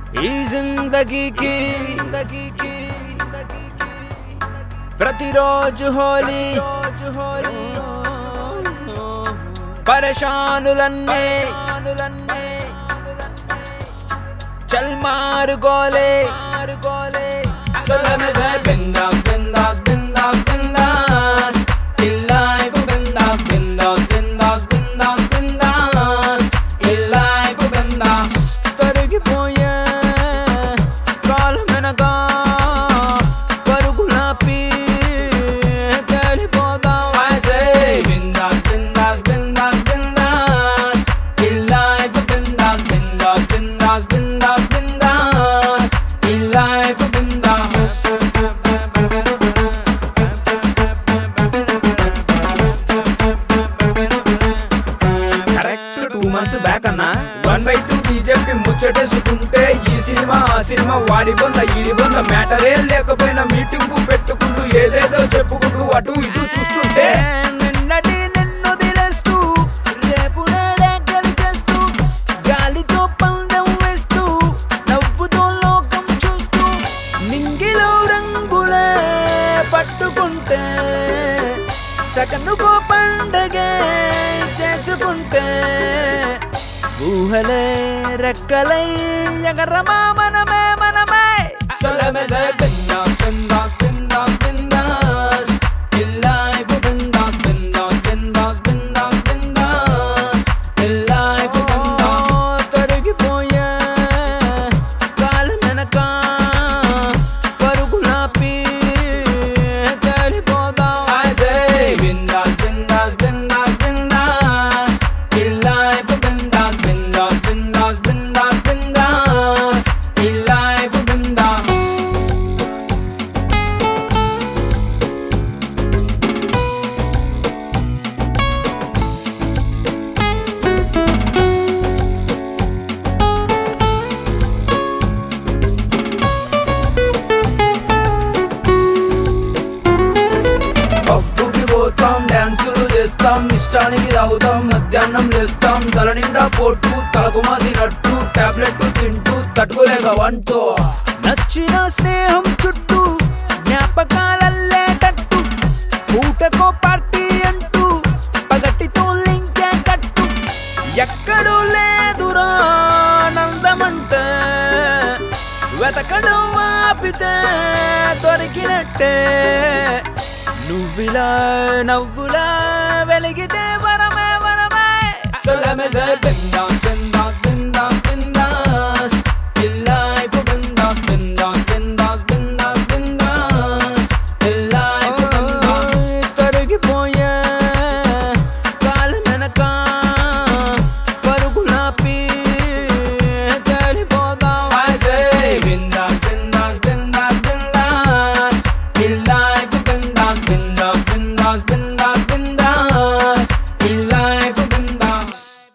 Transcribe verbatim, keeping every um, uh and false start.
ఈ జిందగీకి ప్రతిరోజు హోలీ పరేషానులన్నే చల్ మారు గోలే So let me say bindas, bindas, bindas, bindas In life bindas, bindas, bindas, bindas, bindas In life bindas తరిగిపోయే కాలు మెనగా పరుగులాపి తేలిపోదాం I say bindas, bindas, bindas, bindas In life bindas, bindas, bindas, bindas, bindas In life bindas two months back అన్నా one by two BJP ముచ్చటేసుకుంటే ఈ cinema ఆ cinema వాడి బొంద ఈడి బొంద మ్యాటరే లేకపోయినా మీటింగ్ పెట్టుకుంటూ ఏదేదో చెప్పుకుంటూ అటు ఇటు చూస్తుంటే నిన్నటి నిన్ను దిలేస్తూ రేపు గెలిచేస్తూ గాలితో పందెం వేస్తూ నవ్వుతో లోకం చూస్తూ నింగిలో రంగులే పట్టుకుంటే సకనుకో పండగే చేసుకుంటే ఊహలే రెక్కలై ఎగరమా మనమే మనమే So let me say bindas, bindas, bindas, bindas In life bindas, bindas, bindas, bindas, bindas In life bindas తరిగిపోయే కాలు మెనక పరుగులాపి తేలిపోదాం I say bindas, bindas, bindas, bindas In life bindas, bindas, bindas, bindas, bindas In life bindas పబ్బుకి పోతాం డాన్సులు చేస్తాం ఇష్టానికి తాగుతాం మధ్యాహ్నం లేస్తాం తల నిండా పోటు తలకు మాసినట్టు టాబ్లెట్ తింటూ తట్టుకోలేక వంటూ నచ్చిన స్నేహం చుట్టూ జ్ఞాపకాలల్లేటట్టు పూటకో పార్టీ అంటూ పగటితో లింకే కట్టు ఎక్కడూ లేదురా ఆనందమంటే వెతకడం ఆపితే దొరికినట్టే నువ్విలా నవ్వులా వెలిగితే వరమే వరమే So let me say bindas